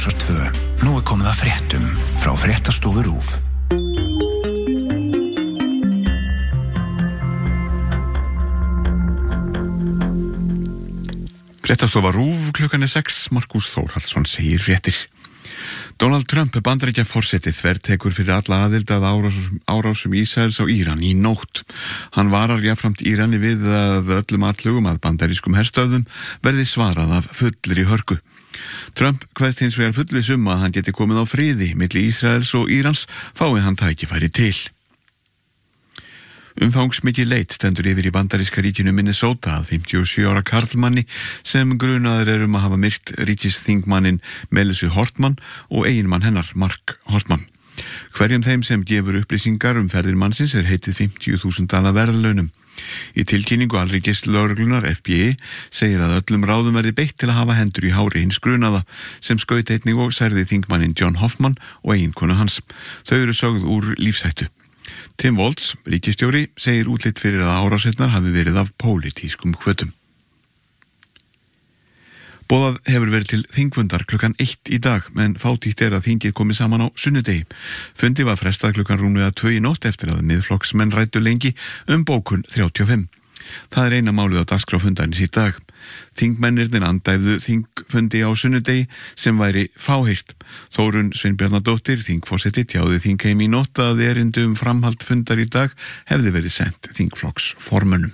Rásar 2. Nú komið að fréttum frá Fréttastofu RÚV. Fréttastofa RÚV klukkan 6. Markús Þórhallsson segir fréttir. Donald Trump Bandaríkjaforseti þvertekur fyrir alla aðild að árásum Ísraels á Íran í nótt. Hann varar jafnframt Írani við að öllum atlögum að bandarískum herstöðvum verði svarað af fullri hörku. Trump kveðst hins vegar fullviss að hann geti komið á friði milli Ísraels og Írans fái hann tækifæri til. Umfangsmikil leit stendur yfir í bandaríska ríkinu Minnesota að 57 ára karlmanni sem grunaður að hafa myrt ríkisþingmanninn Melissa Hortman og eiginmann hennar Mark Hortman. Hverjum þeim sem gefur upplýsingar ferðir mannsins heitið $50.000 verðlaunum. Í tilkynningu alríkislögreglunar FBI segir að öllum ráðum verði beitt til að hafa hendur í hári hins grunaða sem skaut einnig og særði þingmanninn John Hoffman og eiginkonu hans. Þau eru sögð úr lífshættu. Tim Walz, ríkisstjóri, segir útlit fyrir að árásirnar hafi verið af pólitískum hvötum. Boðað hefur verið til þingfundar klukkan 1 í dag, en fátítt að þingið komið saman á sunnudegi. Fundi var frestað klukkan rúmlega 2 í nótt eftir að miðflokksmenn ræddu lengi bókun 35. Það eina málið á dagskrá fundarins í dag. Þingmennirnir andæfðu þingfundi á sunnudegi sem væri fáheyrt. Þórunn Sveinbjarnardóttir, þingforseti, tjáði þingheim í nótt að erindi framhald fundar í dag hefði verið sent þingflokksformönnum.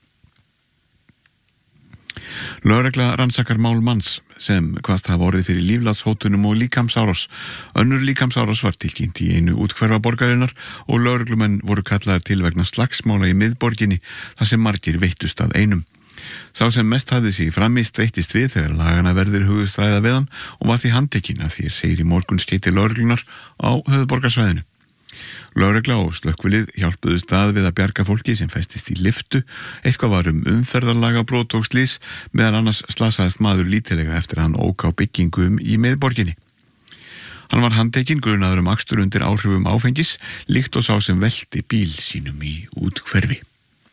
Lögregla rannsakar mál manns sem kvaðst hafa orðið fyrir líflátshótunum og líkamsárás. Önnur líkamsárás var tilkynnt í einu úthverfa borgarinnar og lögreglumenn voru kallaðir til vegna slagsmála í miðborginni þar sem margir veittust að einum. Sá sem mest hafði sig frammi streittist við þegar lagana verður hugðust ræða við hann og var því handtekinn að því segir í morgunskeyti lögreglunar á höfuðborgarsvæðinu. Lögregla og slökkvilið hjálpuðust við að bjarga fólki sem festist í lyftu. Eitthvað var umferðarlagabrot og slys, meðal annars slasaðist maður lítilega eftir að hann ók á byggingu í miðborginni. Hann var handtekinn grunaður akstur undir áhrifum áfengis, líkt og sá sem velti bíl sínum í úthverfi.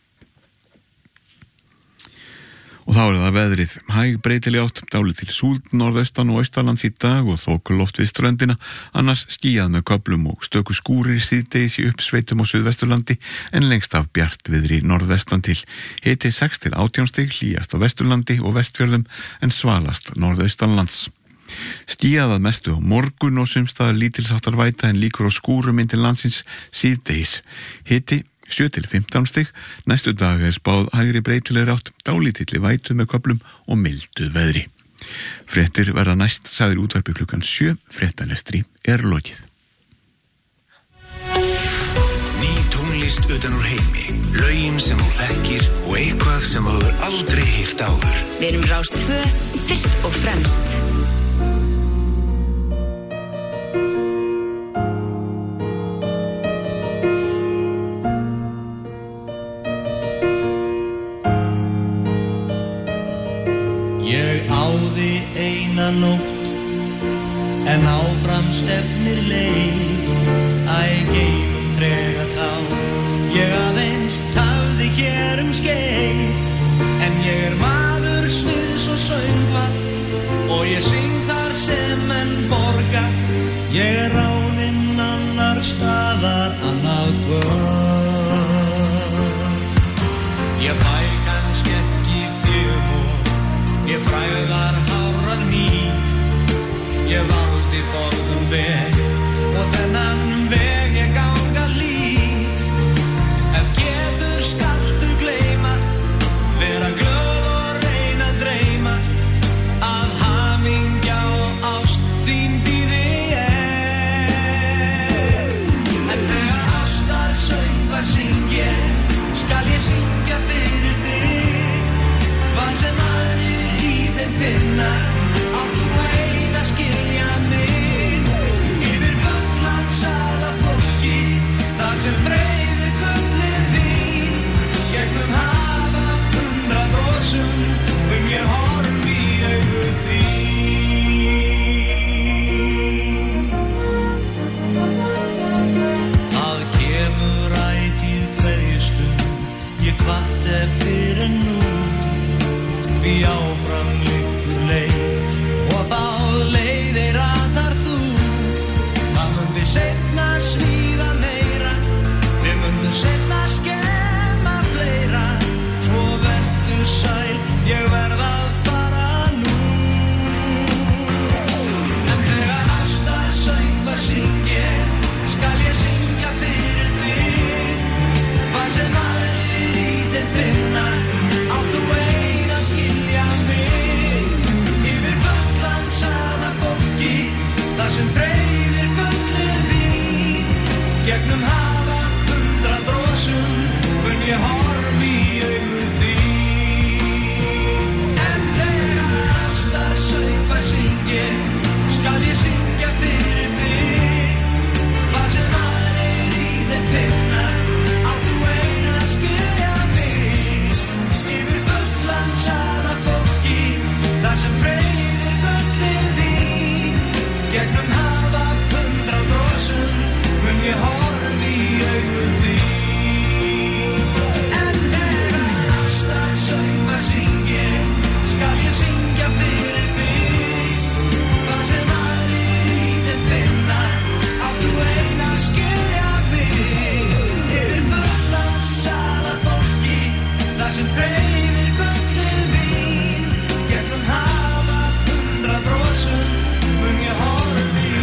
Og þá það veðrið. Hæg breytileg átt, dálítil súld norðaustan og austanlands í dag og þokuloft við ströndina, annars skýjað með köflum og stöku skúrir síðdegis í uppsveitum á Suðvesturlandi en lengst af bjartviðri norðvestan til. Hiti 6 til 18 stig, hlýjast á Vesturlandi og Vestfjörðum en svalast norðaustanlands. Skýjað að mestu á morgun og sumstaðar lítilsháttar væta en líkur á skúrum inn til landsins síðdegis. Hiti 7 til 15 stig, næstu dag spáð hægri breytilegri átt, dálítilli vætu með köflum og mildu veðri. Fréttir verða næst, sagðir útvarpi klukkan 7, fréttalestri lokið. Ný tónlist utan úr heimi, lögin sem þú þekkir og eitthvað sem þú hefur aldrei heyrt áður. Við erum Rás 2, fyrst og fremst. Ég áði eina nótt en áfram stefnir leið geymum trega tá. Ég aðeins tafði hér skeið en ég maður sviðs og söngvar og ég syng þar sem en borga. Ég ráðinn annar staðar annað kvöld. Ég fæ kannski ekki ég fræðar hárar nýt. Ég valdi forðum veg og þennan veg ég ganga lít. Ef getur skaltu gleyma, vera glöð og reyna dreyma að hamingja og ást þín bíði En þegar ástar söngva syng ég, skal ég syngja fyrir þig. Hvað sem finna átt þú eina skilja mig. Yfir völl hans mun seinna skemma fleira. Svo vertu sæl, ég verð að fara nú. En þegar ástarsöngva syng ég, skal ég syngja fyrir þig. Hvað sem aðrir í þeim finna, átt þú ein að skilja mig. Yfir völdlandsana fólki, þar sem freyðir gullið vín. Gegnum hafa 100 brosum, mun ég horfi í augu þín. En þegar ástarsöngva syng ég, skal ég syngja fyrir þig. Hvað sem aðrir í þeim finna, átt þú ein að skilja mig. Yfir völdlandsana fólki, þar sem freyðir gullið vín. Gegnum hafa 100 brosum, mun ég horfi í augu þín. En þegar ástarsöngva syng ég, skal ég syngja fyrir þig. Hvað sem aðrir í þeim finna, átt þú ein að skilja mig. Yfir völdlandsana fólki, þar sem freyðir gullið vín. Gegnum hafa 100 brosum, mun ég horfi í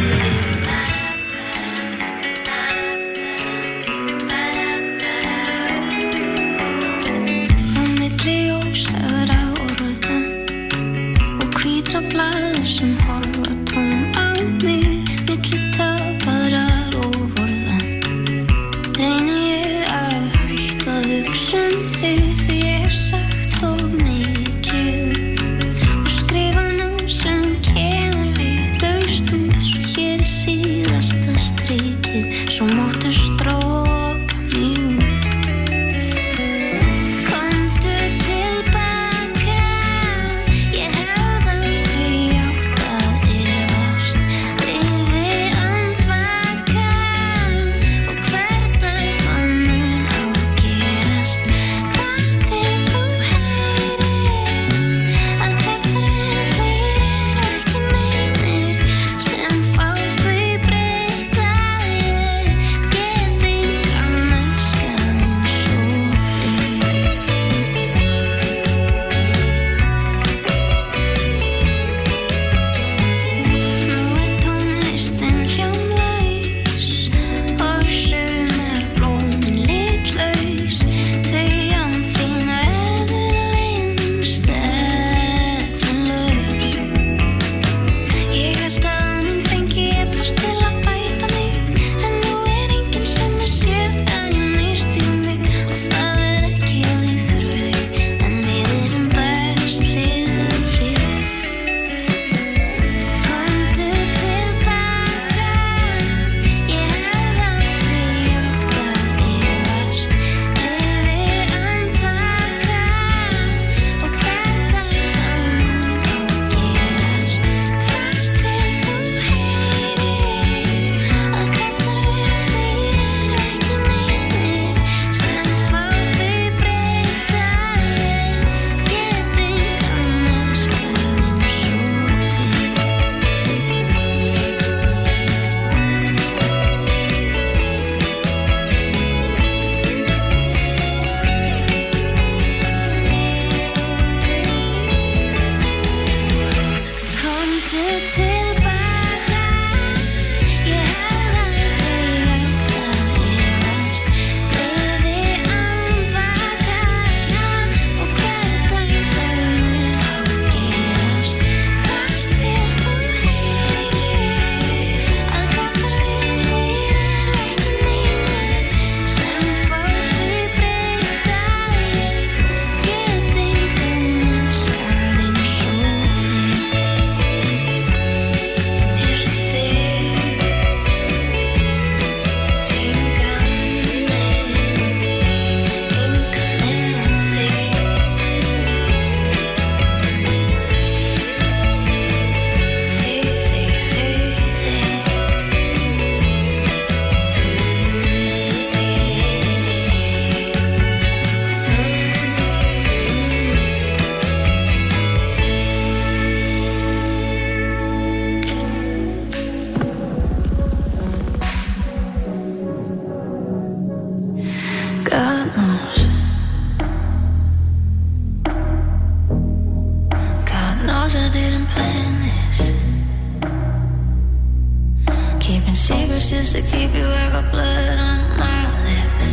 secrets just to keep you. I got blood on my lips.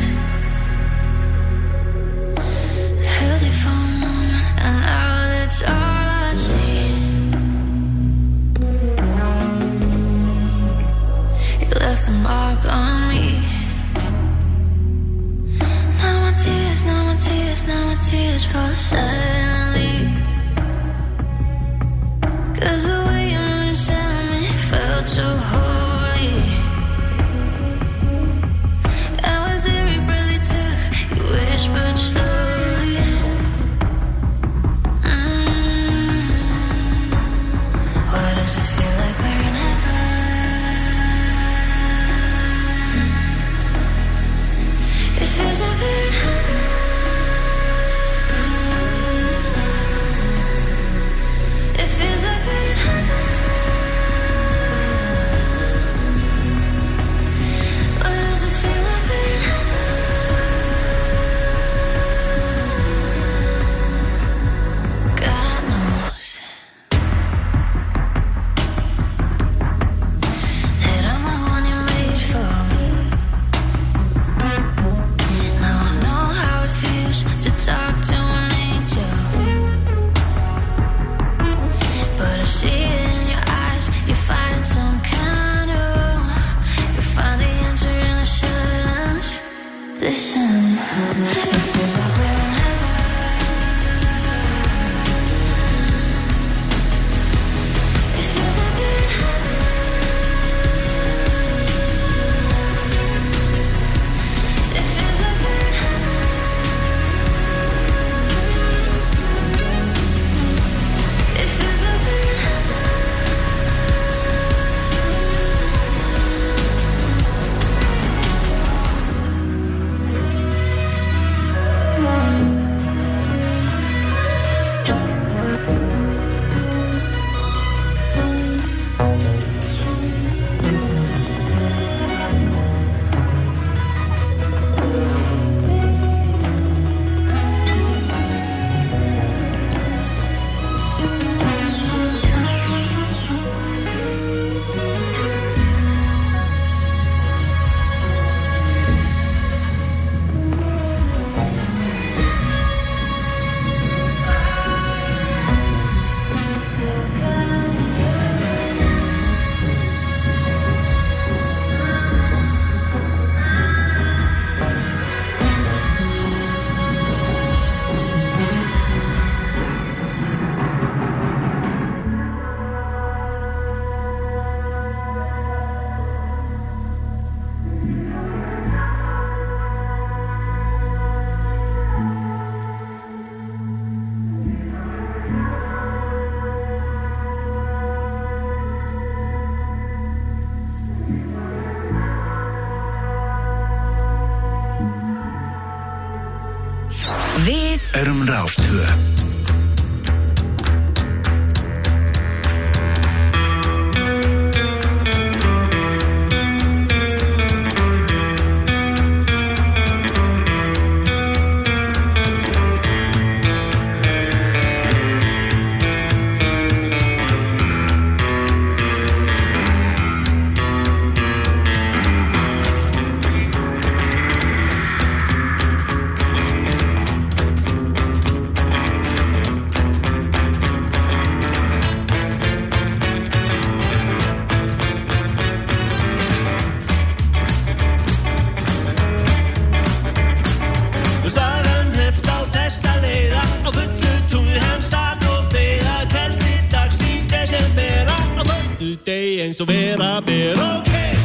Held you for a moment, and now that's all I see. You left a mark on me. Now my tears fall silently. 'Cause the way you said me felt so holy. And with every breath you took, you whispered slowly. Why does it feel like we're in heaven? It feels like we're in heaven. It feels like we're in heaven. Why does it feel like we're in heaven? God knows that I'm the one you made for. Now I know how it feels to talk to an angel. But I see it in your eyes. You're fighting some kind of. You find the answer in the silence. Listen, it feels like we're in heaven. It feels like we're in heaven. It feels like we're in heaven. It feels like we're in heaven. Við erum Rástvö. Eins og vera ber, okay.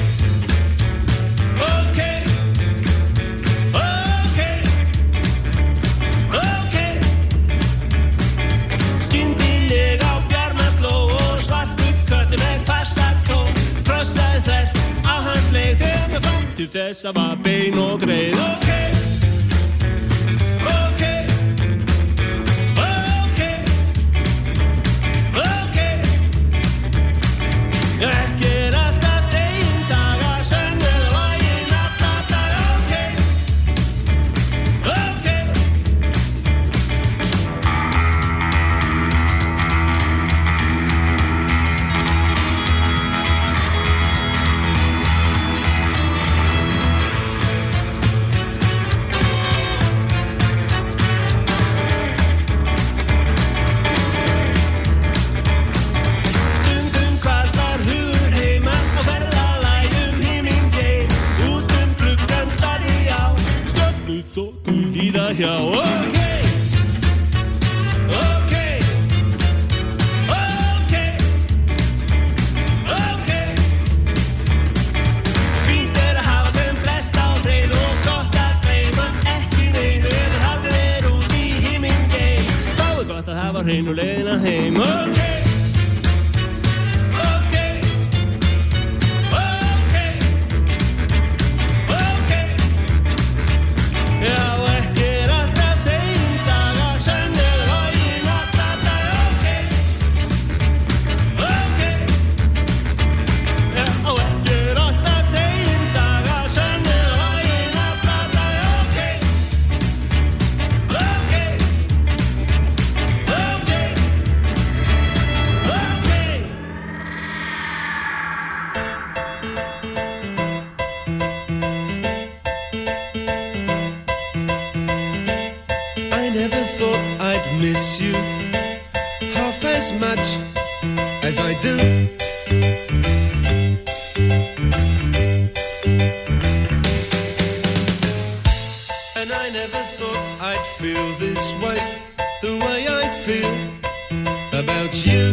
Skyndilega á Bjarmasló og svartur köttur með hvassakó krossaði þvert á hans leið sem fram til þess að var bein og greið, okay. Ekki alltaf þegin saga, sönn eða lagin alla daga, okay. já, okay. Okay. Okay. Okay. Fínt að hafa sem flest á hreinu og gott að gleyma ekki neinu ef haldið út í himingeim. Þá gott að hafa hreinu leiðina heim. Okay. As I do. And I never thought I'd feel this way, the way I feel about you.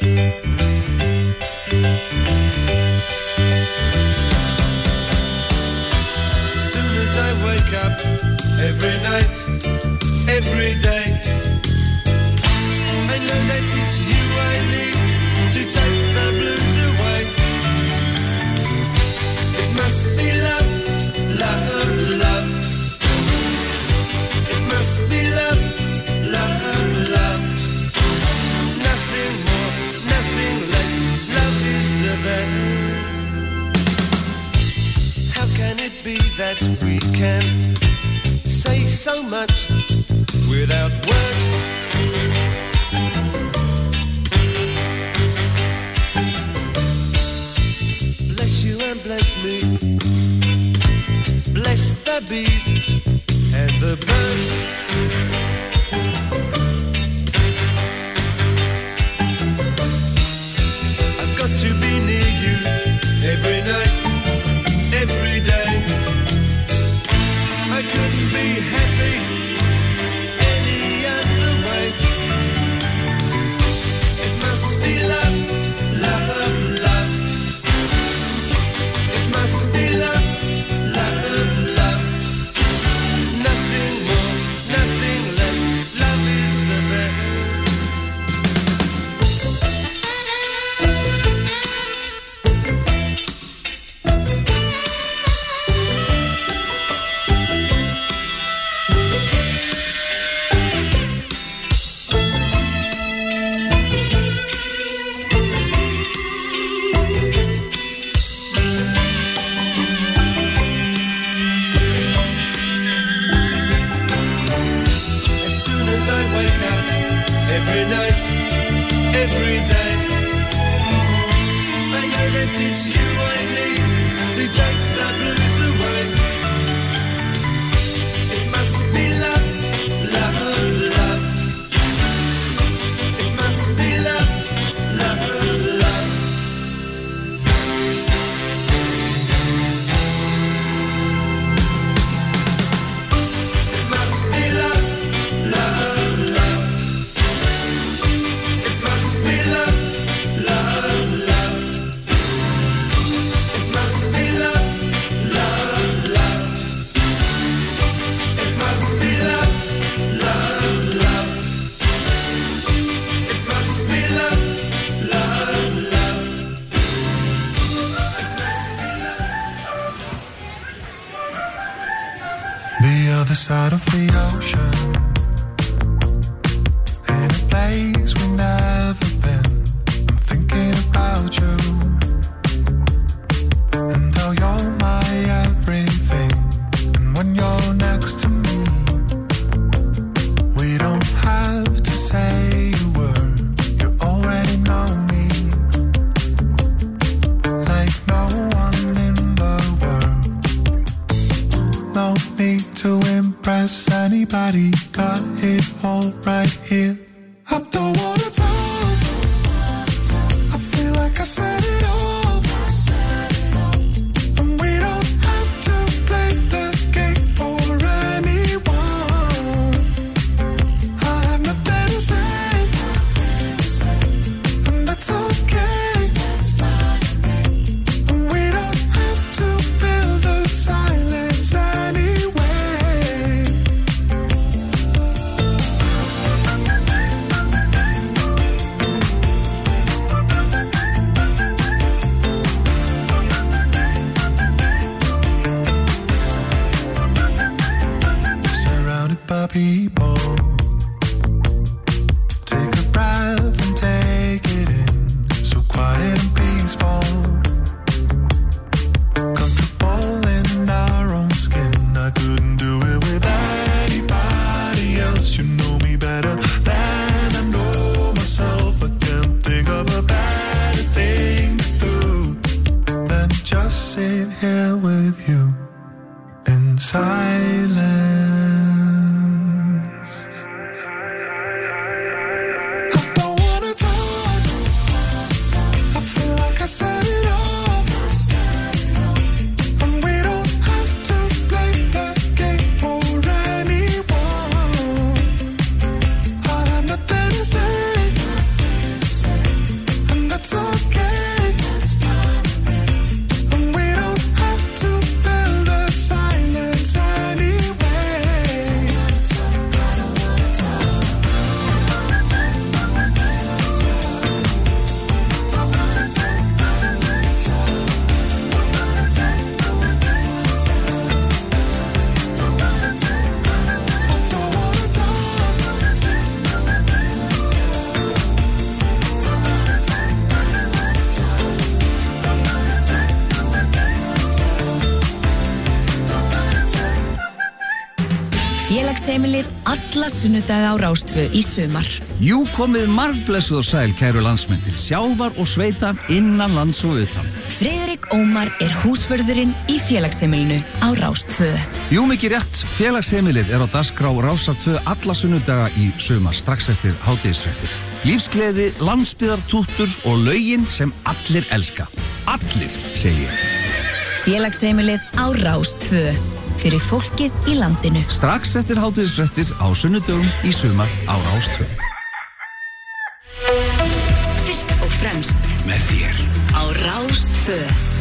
As soon as I wake up, every night, every day, I know that it's you I need to take the blues away. It must be love, love, love. It must be love, love, love. Nothing more, nothing less. Love is the best. How can it be that we can say so much without words? Bless me, bless the bees and the birds. I've got to be near you every night, every day. I couldn't be happy any other way. It must be love, love, love. Must be love, love, love. Nothing more, nothing less. Love is the best. Every night, every day, I know that it's you I need to take the blues away. It must be love, love, love. It must be love, love, love. It must be love, love, love. It must be love, love, love. It must be love, love, love. It must be love, love, love. It must be love, love, love. It must be love. The other side of the ocean, in a place we've never been. I'm thinking about you, and how you're my everything. And when you're next to me, we don't have to say a word. You already know me, like no one in the world. No need to impress anybody, got it all right here. I don't wanna talk, I feel like I said it all. And we don't have to play the game for anyone. sit here with you in silence. I don't wanna talk. I feel like I said it all. And we don't have to play that game for anyone. I have nothing to say, and that's okay. Félagsheimilið alla sunnudaga á Rás 2 í sumar. Jú, komið margblessuð og sæl, kæru landsmenn, til sjávar og sveita innan lands og utan. Friðrik Ómar húsvörðurinn í félagsheimilinu á Rás 2. Jú, mikið rétt, félagsheimilið á dagskrá Rásar 2 alla sunnudaga í sumar, strax eftir hádegisfréttir. Lífsgleði, landsbyðartúttur og lögin sem allir elska. Allir, segi ég. Félagsheimilið á Rás 2. Fyrir fólkið í landinu. Strax eftir hádegisfréttir á sunnudögum í sumar á Rás 2. Fyrst og fremst Með þér á Rás 2.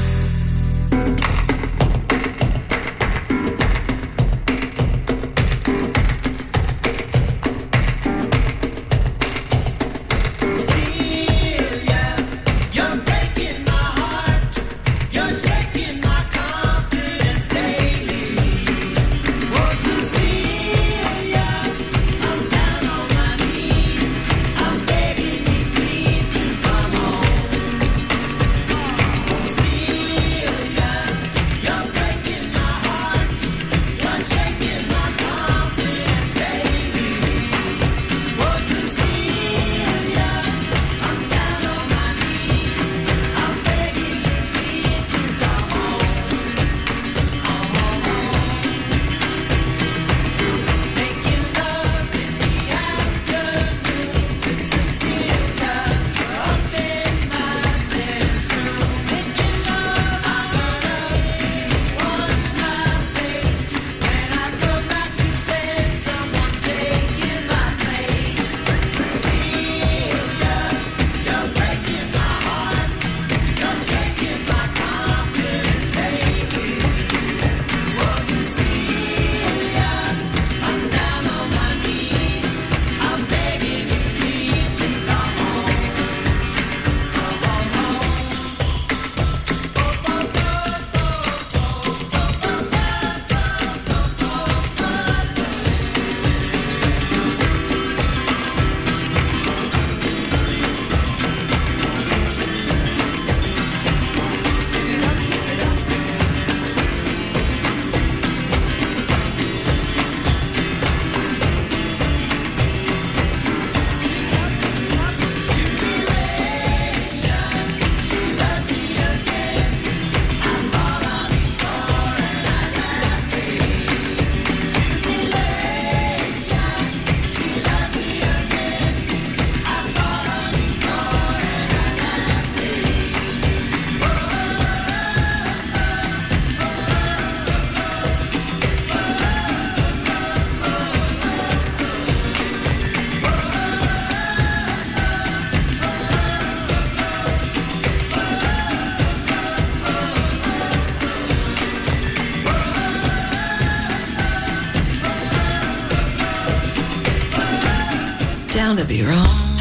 Down to be wrong,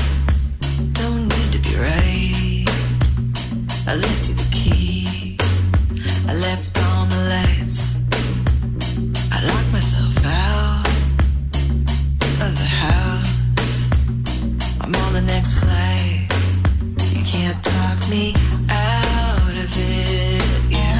don't need to be right. I left you the keys, I left all my lights. I locked myself out of the house. I'm on the next flight, you can't talk me out of it, yeah.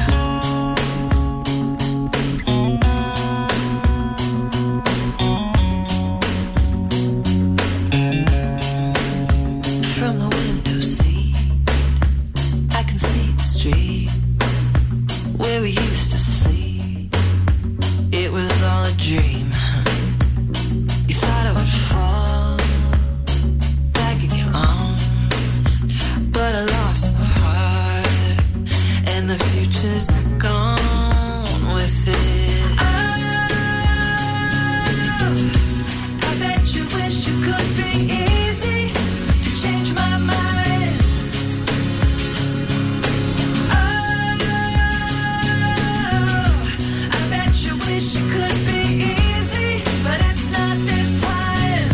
From the window seat, I can see the street. where we used to sleep. It was all a dream. You thought I would fall back in your arms, but I lost my heart, and the future's gone with it. I bet you wish you could be easy to change my mind. I bet you wish it could be easy, but it's not this time.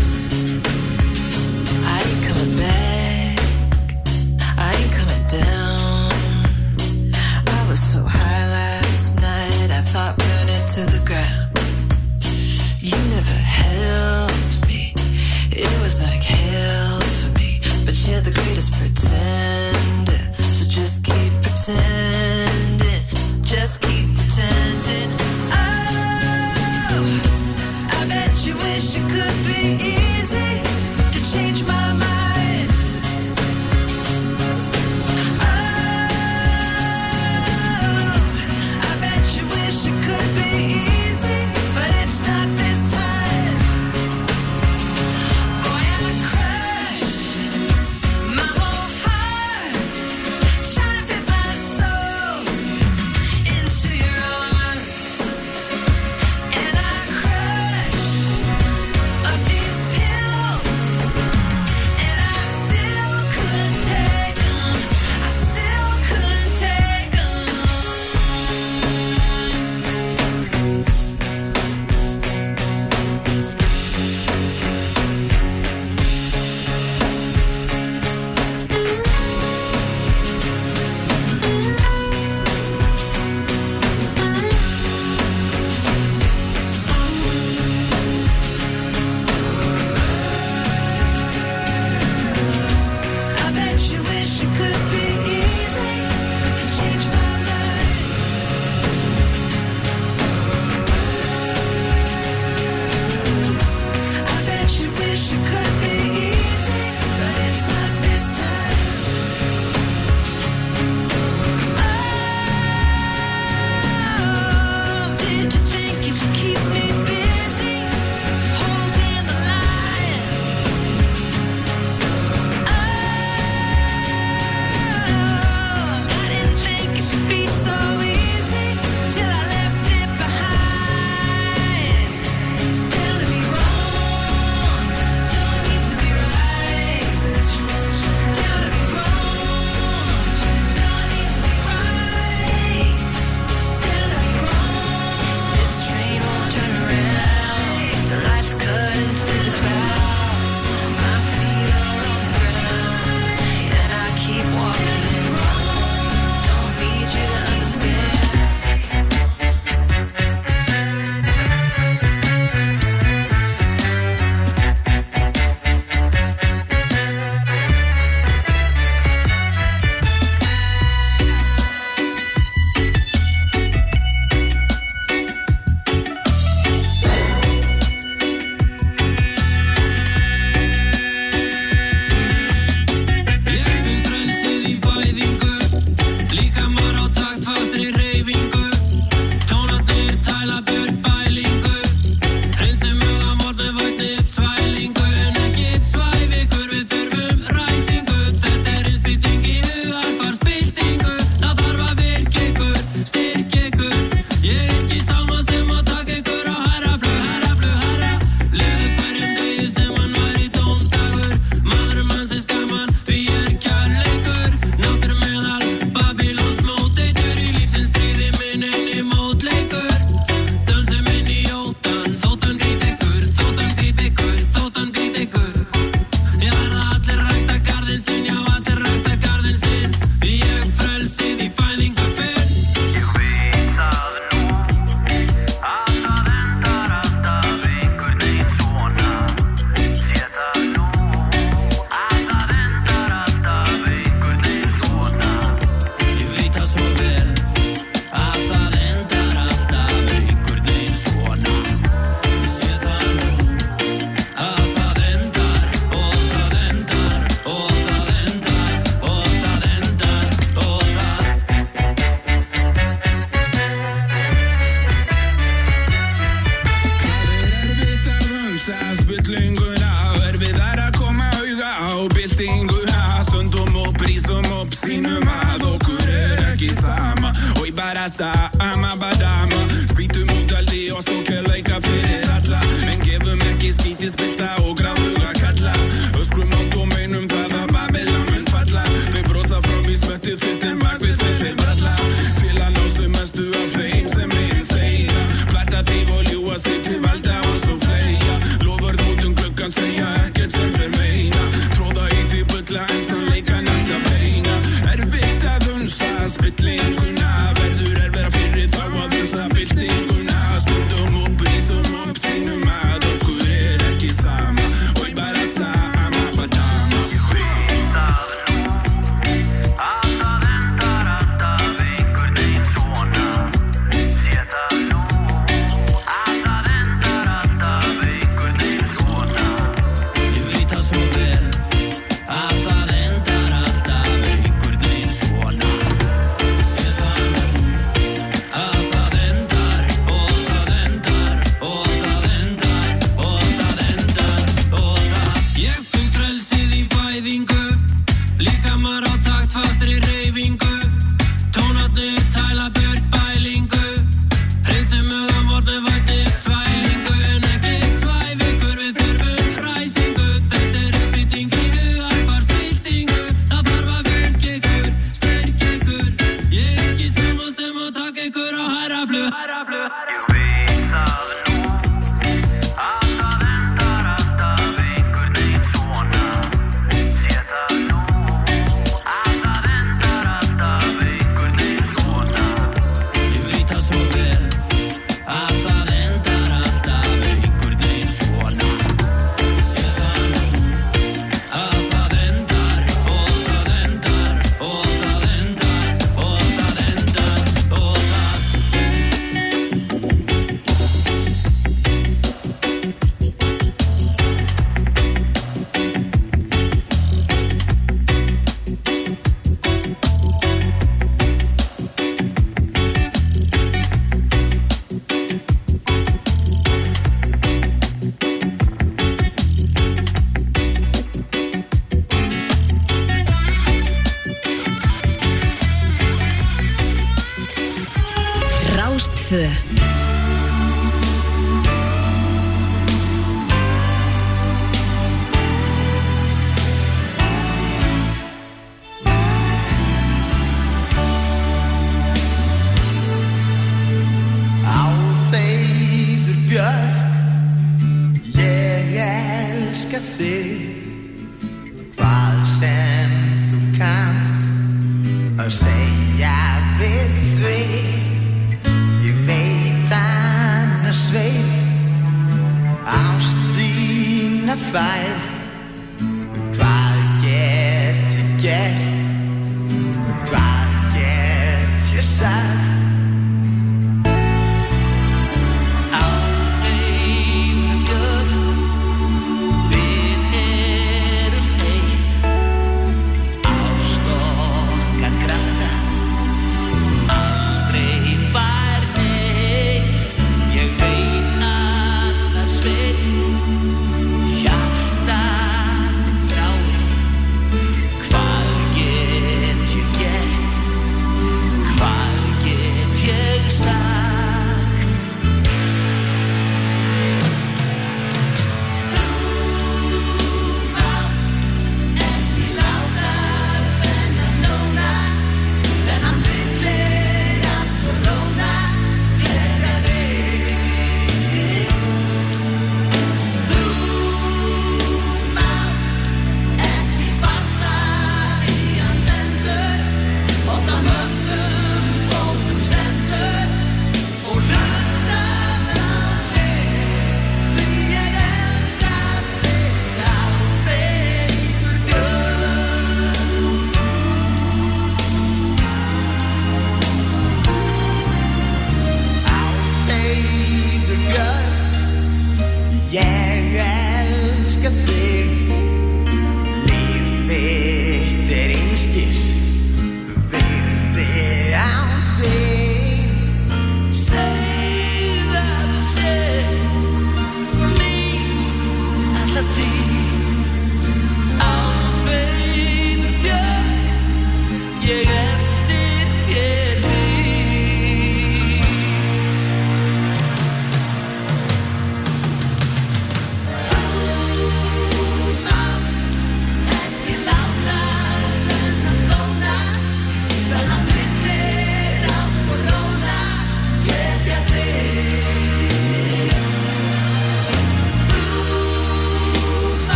I ain't coming back, I ain't coming down. I was so high last night, I thought burn it to the ground. You never helped me, it was like hell for me, but you're the greatest pretender, so just keep pretending, just keep pretending. Oh, I bet you wish it could be easy to change my mind. Oh, I bet you wish it could be easy, but it's not this time. Boy, I crashed my whole heart, trying to fit my soul into your arms. ekki sama og ég bara stama badama spýtum út aldi og stókjörleika fyrir alla en gefum ekki skítið spilta og gráðuga kalla öskrum á dómeinum það að Babylon mun falla þau brosa fram í smöttið fyttin bak við þeim bralla til að ná sem mestu af þeim sem við slegja plata þig og ljúa sig til valda og svo fleia lofurð út gluggan segja ekkert sem þeir meina tróða í því bulla en sannleikan alltaf beina erfitt að hunsa spillinguna verður erfira fyrir þá að hunsa byltinguna stundum upp rísum upp sínum að okkur ekki sama og ég bara stama badama ég veit að nú að það endar alltaf einhvern veginn svona sé það nú að það endar alltaf einhvern veginn svona ég veit að svo vel að það endar alltaf einhvern veginn svona sé það nú að það endar og það endar og það endar og það endar og það ég finn frelsið í fæðingu líkamar á takt fastri hreyfingu tónarnir tæla burt bælingu hreinsum hugan vor með væti svælingu en ekki svæfingur við þurfum ræsingu þetta innspýting í hugarfars byltingu það þarf að virka ykkur styrkja ykkur ég ekki sama sem að taka ykkur á hærra flug ég veit að nú að það endar alltaf einhvern veginn svona sé það nú að það endar alltaf einhvern veginn svona ég veit að svo vel að það endar alltaf einhvern veginn svona sé það nú að það endar og það endar og það endar og það endar og það Rástfö. Álfeiður Björk, ég elska þig hvað sem þú kannt að segja við því ég veit annars veit ást þína fær hvað get ég gert hvað get ég sagt Hvað get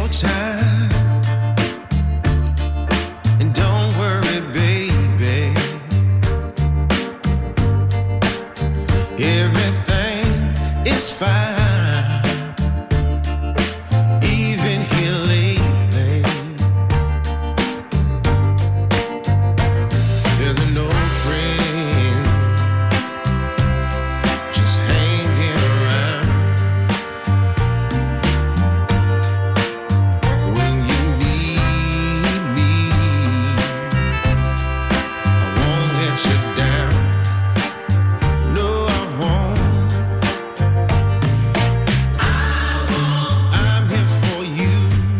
your time and don't worry, baby. Everything is fine, even here lately. There's an old friend just hanging around. When you need me, I won't let you down. No, I won't. I'm here for you.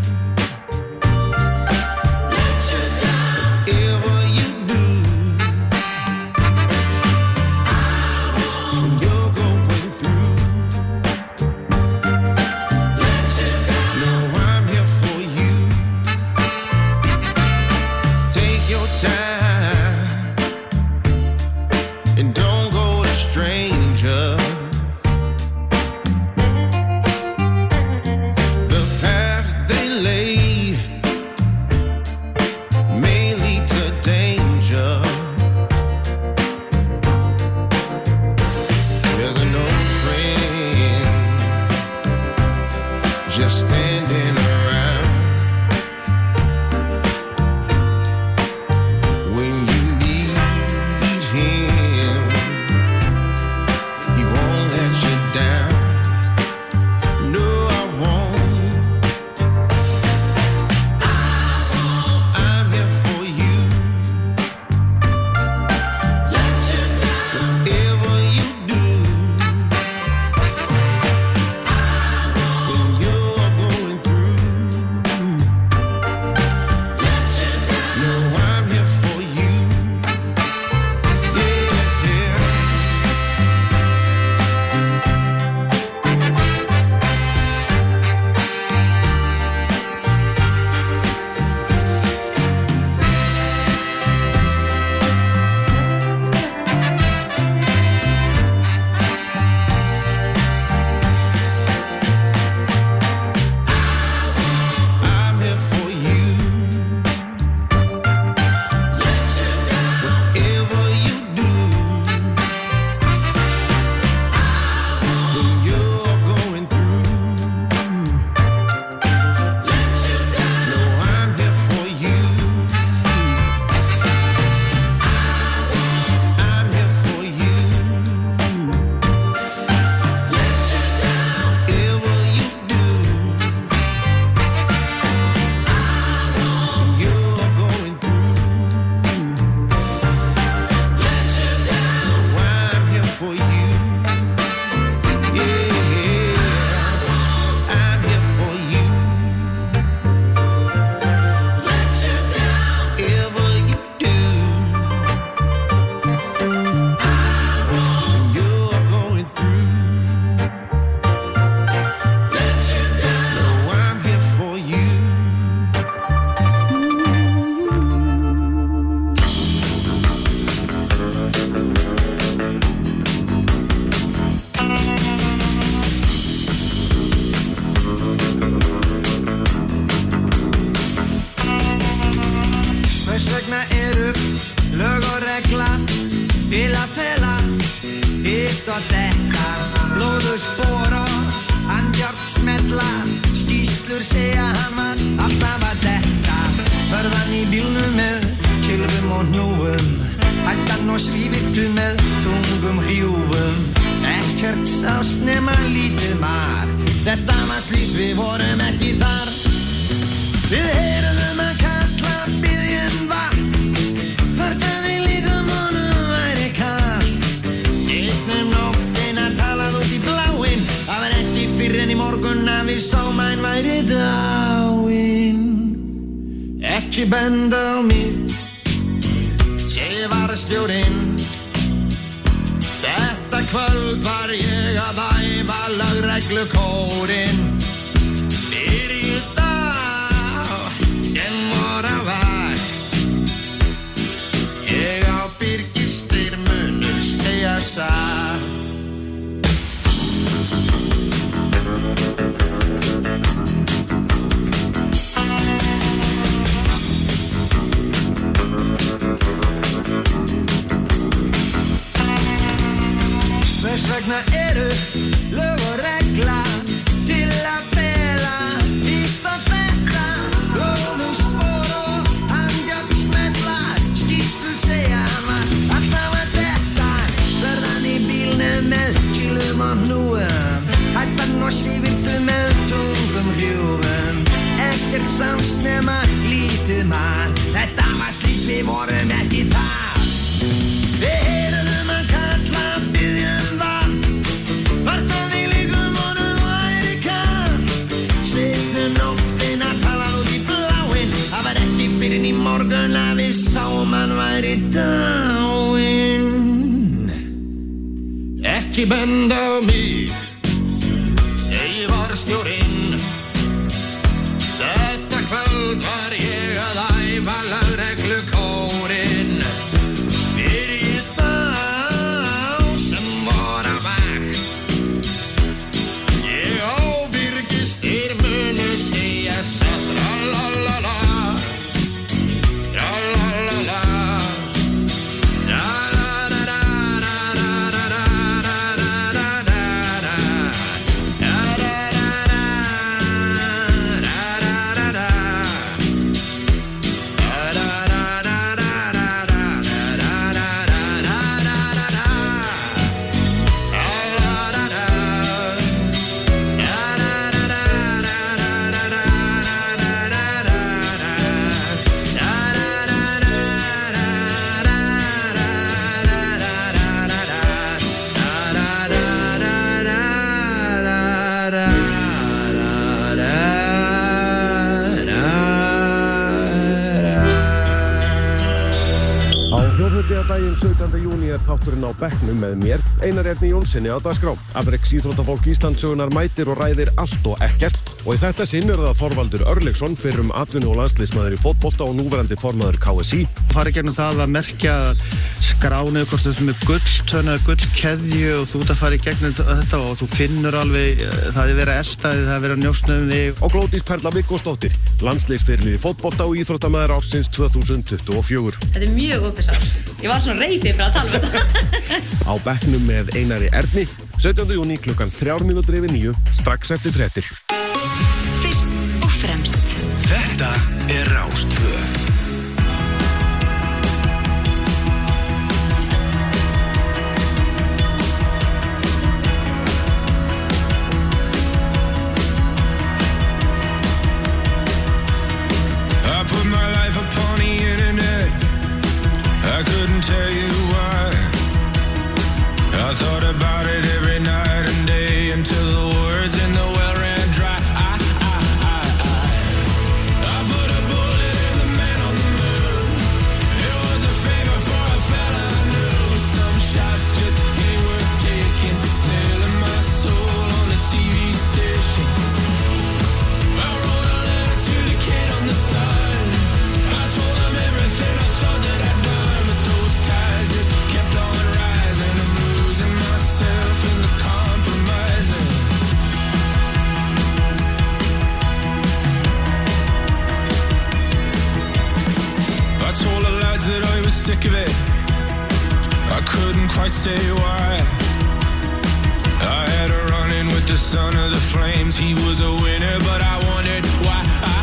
Let you down. Whatever you do, when you're going through. Let you down. No, I'm here for you. Take your time and don't go to strangers. The path they lay may lead to danger. There's an old friend just standing around. When you need him, he won't let you down. No, I won't. I'm here for you. Let you down. Whatever you do, when you're going through. Let you down. No, I'm here for you. Yeah, yeah. I'm here for you. Let you down. Whatever you do, when you're going through. Let you down. No, I'm here for you. I'm here for you. Let you down. Whatever you do, when you're going through. Let you down. No, I'm here for you. Yeah, yeah. I'm here for you. Let you down. Whatever you do, when you're going through. Let you down. No, I'm here for you. Hvers vegna eru lög og regla til að fela hitt og þetta, blóður spor og andjárt smella, skýslur segja hann var alltaf að detta. Förðan í bílnum með kylfum og hnúfum, hættan og svívirtu með tungum hrjúfum. Ekkert sást nema lítið mar, þetta var slís, við vorum ekki þar. Við heyrðum að kalla biðjum vatn, förðaði líkum honum væri kalt. Sitnum nóttina talað út í bláinn, það var ekki fyrr en í morgun að við sáum hann væri dáinn. Ekki benda á mig, segir varðstjórinn. Þetta kvöld var ég að æfa lögreglukórinn. Byrjuð þá sem voru á vakt, ég á Birgisstyr munu segja satt. vegna eru lög og regla til að fela hitt og þetta blóðug spor og handjárn smella skýrslu segja maður alltaf að þetta verðan í bílnum með kýlum og hnúum hættan og svívirtu með tungum hrjúfum ekkert samst nema lítið mann þetta var slís við vorum ekki þar við heyrðum að kalla biðjum vatn hvort að við líkum honum væri kalt seinum nóttina talað út í bláinn það var ekki fyrr en í morgun að við sáum hann væri dáinn ekki benda á mig segir varðstjórinn þetta kvöld var ég að æfa lögreglukórinn spyr ég þá sem var að vakt ég ábyrgist þér munu segja satt la-la-la-la la-la-la-la Daginn 17. júní þátturinn á bekknum með mér, Einar Erni Jónssoni á dagskrá. Afreks íþróttafólk Íslandssögunar mætir og ræðir allt og ekkert. Og í þetta sinn það Þorvaldur Örlygsson, fyrrum atvinnu- og landsliðsmaður í fótbolta og núverandi formaður KSÍ. Fara gegnum það að merkja skránu hvort þetta með gulltönn eða gullkeðju og þú ert að fara í gegnum þetta og þú finnur alveg það er verið að elta þig, það er verið að njósna þig. Og Glódís Perla Viggósdóttir, landsliðsfyrirliði í fótbolta og íþróttamaður ársins 2024. Þetta er mjög opið sár. Ég var svona reið fyrir að tala um þetta. Á bekknum með Einari Erni, 17. júní klukkan 8:03, strax eftir fréttir. Fyrst og fremst. Þetta er Rás 2. I put my life upon the internet. I couldn't tell you why. I thought about it every night and day until the words in the well ran dry. I put a bullet in the man on the moon. It was a favor for a fella I knew. Some shots just ain't worth taking. Selling my soul on the TV station. I wrote a letter to the kid on the side. I told him everything I thought that I'd done, but those tides just kept on rising. I'm losing myself in the compromising. I told the lads that I was sick of it. I couldn't quite say why. I had a run-in with the son of the flames. He was a winner, but I wondered why.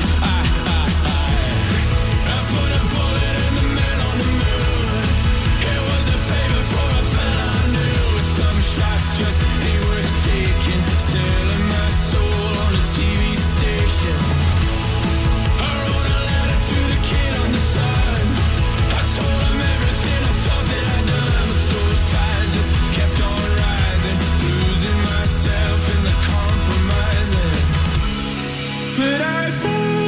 I put a bullet in the man on the moon. It was a favor for a fella I knew. Some shots just ain't worth taking. Selling my soul on a TV station. I wrote a letter to the kid on the side. I told him everything I thought that I'd done, but those tides just kept on rising. Losing myself in the compromising. But I fall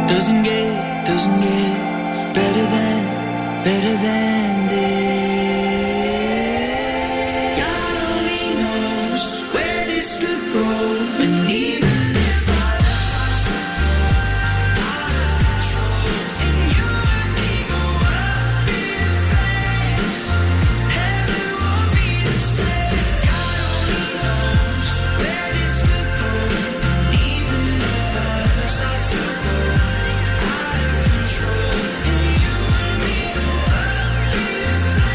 Doesn't get better than this. God only knows where this could go, and even if I lost out of control, and you and me go up in flames, heaven won't be the same. God only knows where this could go, and even if I start to go out of control, and you and me go up in flames.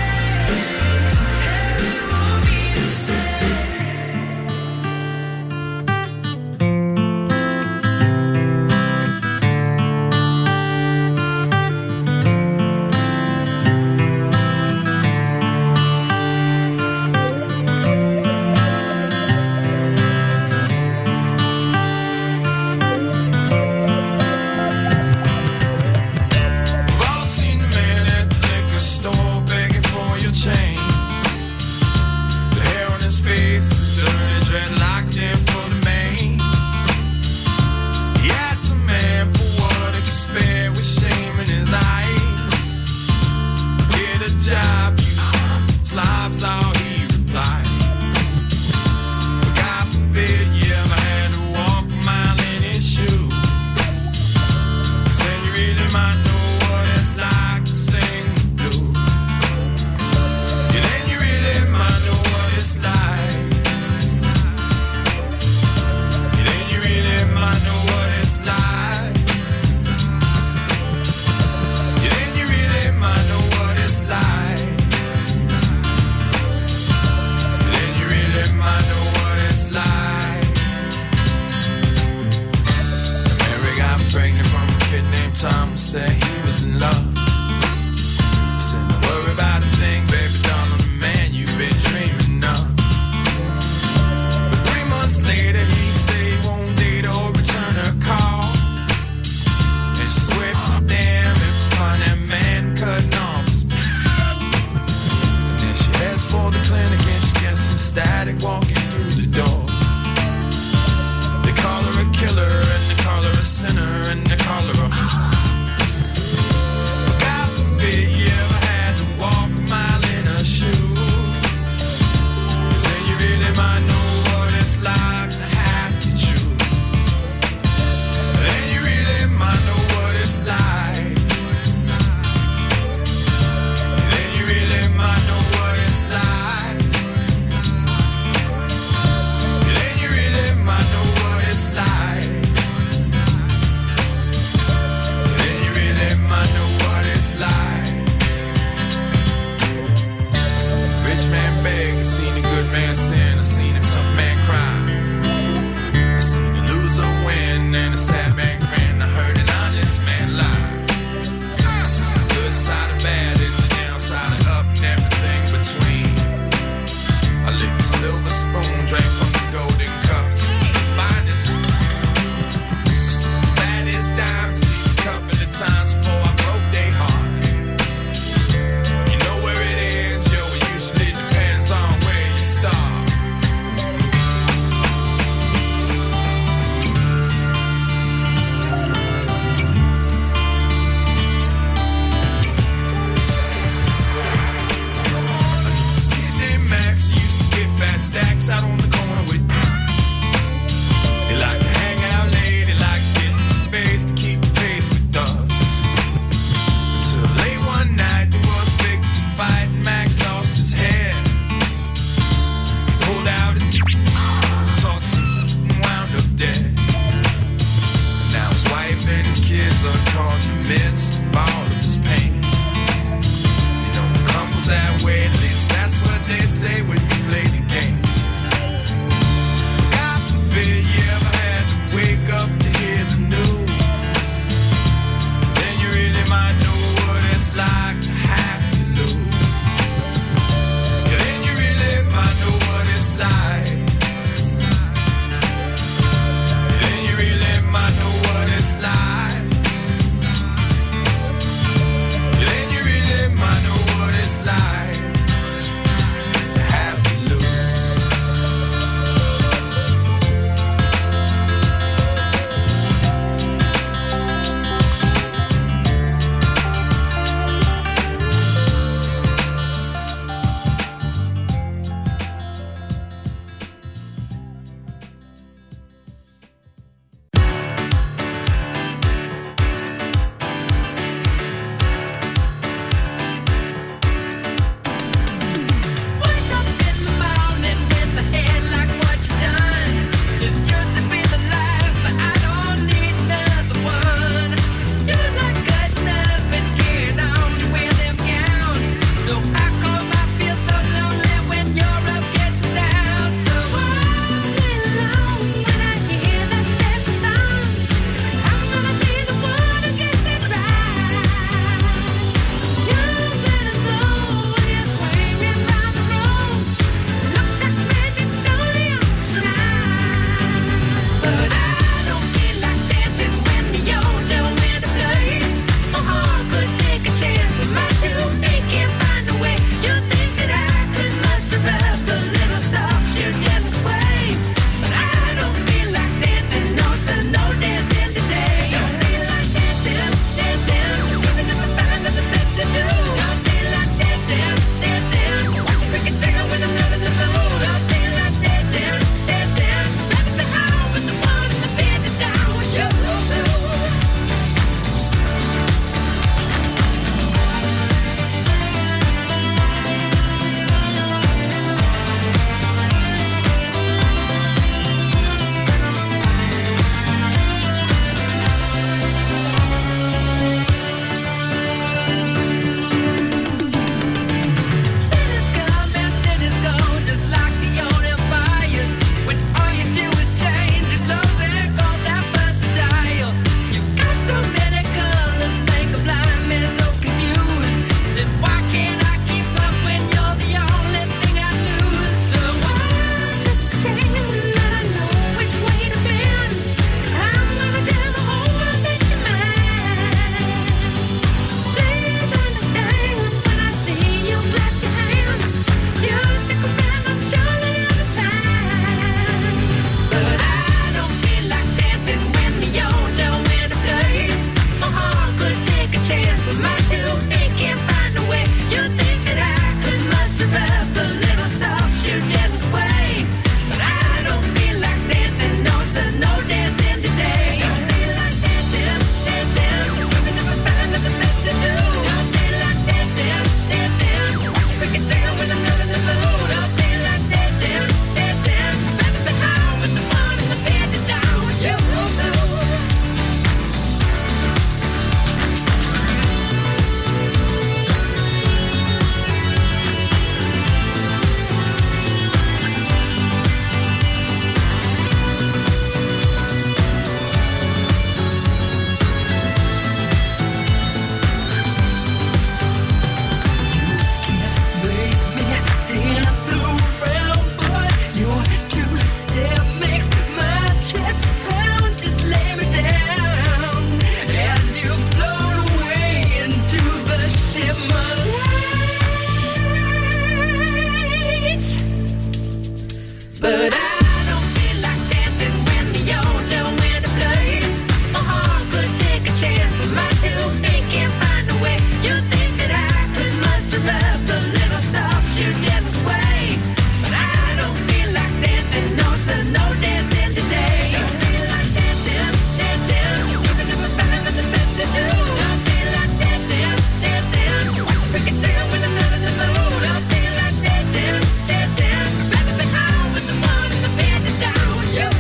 But I don't feel like dancing when the yodeling wind blows. My heart could take a chance, but my 2 feet can't find a way. You think that I could muster up a little soft shoe devil sway, but I don't feel like dancing, no sir, no dancing today. Don't feel like dancing, dancing, even if I find nothing better to do. Don't feel like dancing, dancing, we can tell when I'm not in the mood. Don't feel like dancing, dancing, rather be home with the one in the bed to down with you.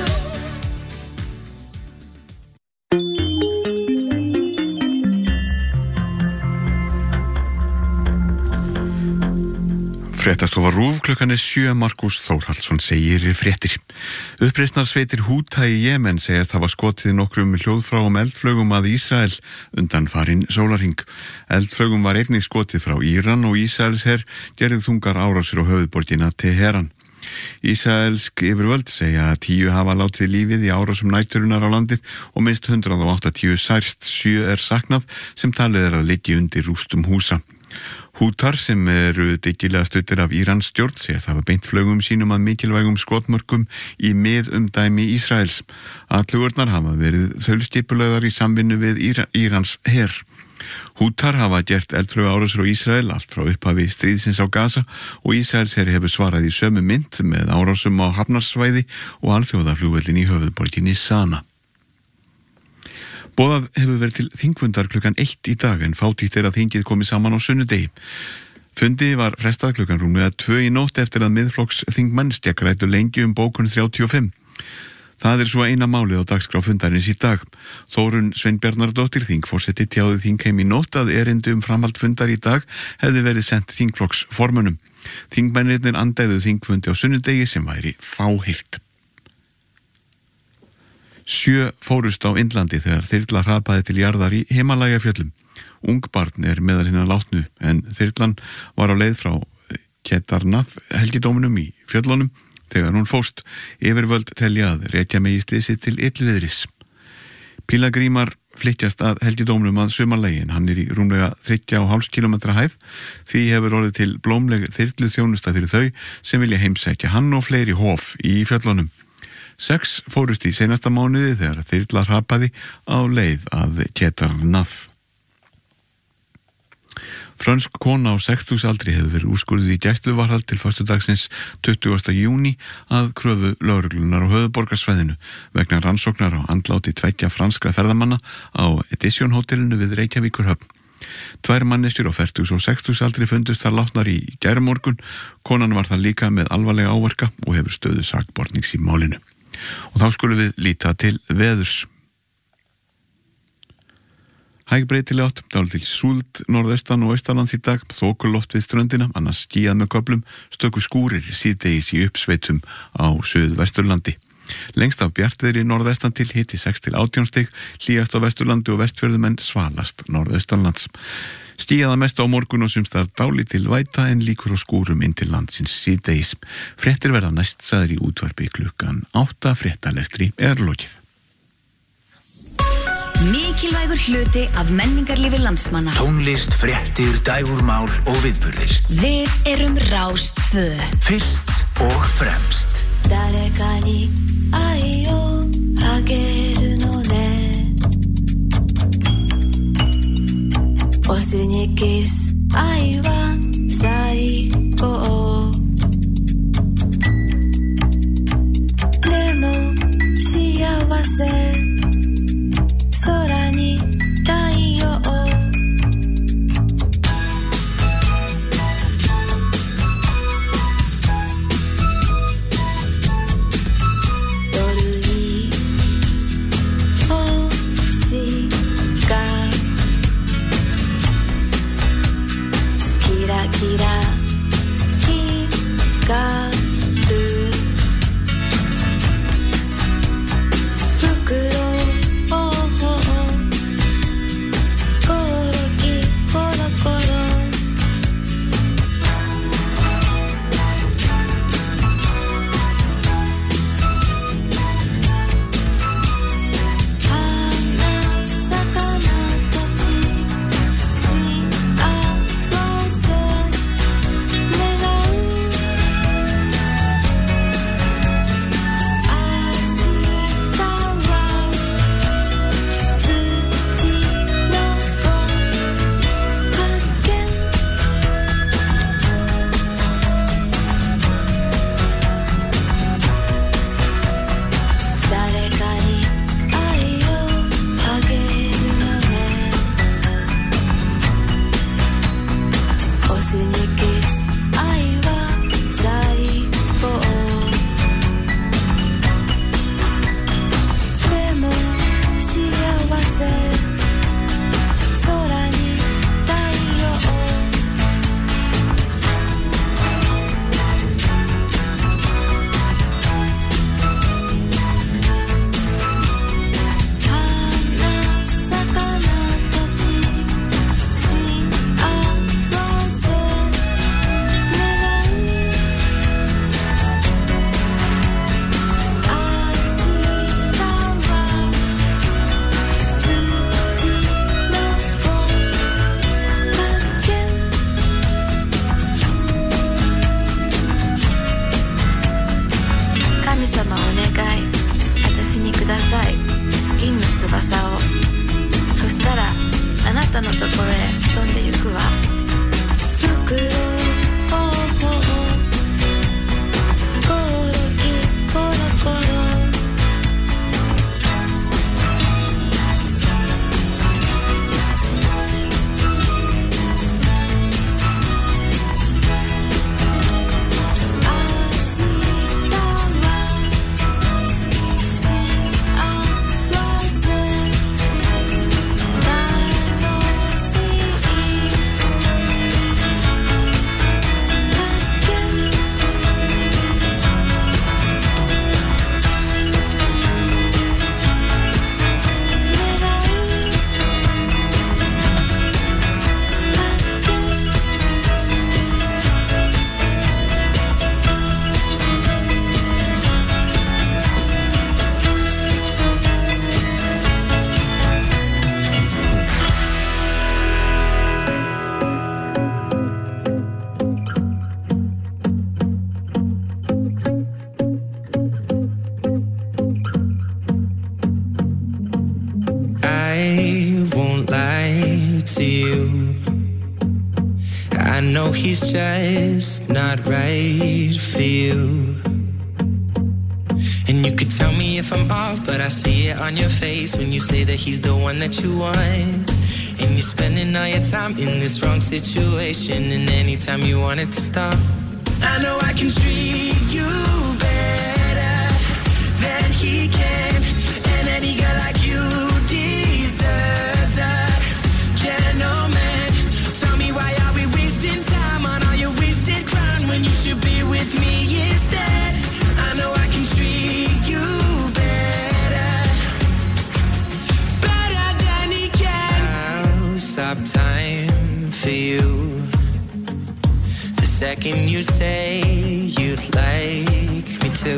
Fréttastofa RÚV klukkan 7. Markus Þórhallsson segir fréttir. Uppreisnarsveitir Húta í Jemen segjast hafa skotið nokkrum hljóðfráum eldflögum að Ísrael undan farinn sólarhring. Eldflögum var einnig skotið frá Íran og Ísraelsher gerði þungar árásir á höfuðborgina Teheran. Ísraelsk yfirvöld segja að 10 hafa látið lífið í árásum næturinnar á landið og minnst 180 særst, 7 saknað sem talið að liggi undir rústum húsa. Hútar sem eru dyggilega studdir af Írans stjórn segja það var beint flögum sínum að mikilvægum skotmörkum í miðumdæmi Ísraels. Atlugurnar hafa verið þaulskipulagðar í samvinnu við Írans her. Hútar hafa gert eldflögu árásir á Ísrael allt frá upphafi stríðsins á Gaza og Ísraels her hefur svarað í sömu mynd með árásum á hafnarsvæði og alþjóðaflugvöllin í höfuðborginni Sana. Boðað hefur verið til þingfundar klukkan 1 í dag en fátítt að þingið komi saman á sunnudegi. Fundi var frestað klukkan rúmlega 2 í nótt eftir að miðflokks þingmenn ræddu lengi bókun 35. Það svo eina málið á dagskrá fundarins í dag. Þórunn Sveinbjarnardóttir, þingforseti, tjáði þingheim í nótt að erindi framhald fundar í dag hefði verið sent þingflokks formönnum. Þingmennirnir andæðu þingfundi á sunnudegi sem væri fáheyrt. 7 fórust á Indlandi þegar þyrla hrapaði til jarðar í Himalajafjöllum. Ungbarn meðal hinna látnu en þyrlan var á leið frá Kedarnath helgidóminum í fjöllunum þegar hún fórst. Yfirvöld telja að rekja megi slysið til illviðris. Pílagrímar flytjast að helgidóminum að sumarlegin. Hann í rúmlega 3,5 kilometra hæð. Því hefur orðið til blómleg þyrlu þjónusta fyrir þau sem vilja heimsækja hann og fleiri hof í fjöllunum. 6 fórust í seinasta mánuði þegar þyrla hrapaði á leið að Kedarnath. Frönsk kona á 60 aldri hefur verið úrskurðuð í gæsluvarðhald til föstudagsins 20. júní að kröfu lögreglunar á höfuðborgarsvæðinu vegna rannsóknar á andláti 2 franskra ferðamanna á Edition hótelinu við Reykjavíkurhöfn. 2 manneskjur á 40 og 60 aldri fundust þar látnar í gærmorgun. Konan var það líka með alvarlega áverka og hefur stöðu sakbornings í málinu. Og þá skulum við líta til veðurs. Hæg breytileg átt, dálítil súld norðaustan og austanlands í dag, þokuloft við ströndina, annars skýjað með köflum, stöku skúrir síðdegis í uppsveitum á Suðvesturlandi. Lengst af bjartviðri norðvestan til hiti 6 til 18 stig, hlýjast á Vesturlandi og Vestfjörðum en svalast norðaustanlands. Skýjað að mest á morgun og sumstaðar dálítil væta en líkur á skúrum inn til landsins síðdegis. Fréttir verða næst sagðir í útvarpi klukkan 8. Fréttalestri lokið. Mikilvægur hluti af menningarlífi landsmanna. Tónlist, fréttir, dægurmál og viðburðir. Við erum Rás 2. Fyrst og fremst. 誰かに愛をあげるのね忘れにキス愛は最高でも幸せ空に太陽君様お願い私にください銀の翼をそしたらあなたのところへ飛んでゆくわ袋ほうほうコオロギコロコロ He's just not right for you. And you could tell me if I'm off, but I see it on your face when you say that he's the one that you want. And you're spending all your time in this wrong situation, and anytime you want it to stop, I know I can treat you better than he can. And any girl like you deserves a gentleman. Tell me why are we wasting time on all your wasted crown when you should be with me instead? I know I can treat you better, better than he can. I'll stop time for you the second you say you'd like me to.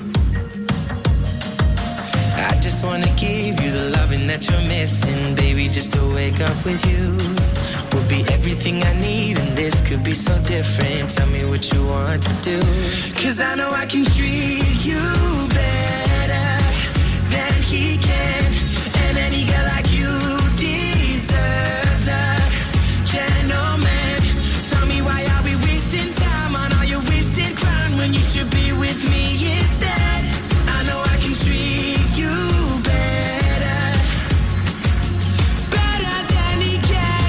I just wanna give you the loving that you're missing, baby, just to wake up with you would be everything I need, and this could be so different. Tell me what you want to do, 'cause I know I can treat you better than he can. And any girl like you deserves a gentleman. Tell me why are we wasting time on all your wasted crown when you should be with me instead? I know I can treat you better, better than he can,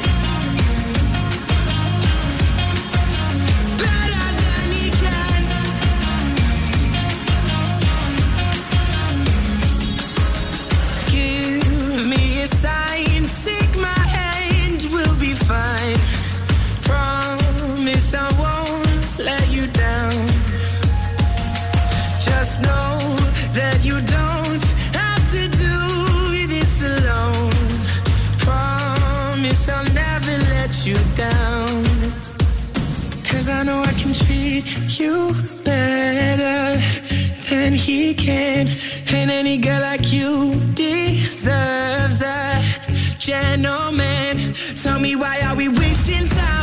better than he can. Give me a sign, take my hand, we'll be fine. Promise I won't let you down. Just know that you don't have to do this alone. Promise I'll never let you down, 'cause I know I can treat you better than he can. And any girl like you deserves a gentleman. Tell me why are we wasting time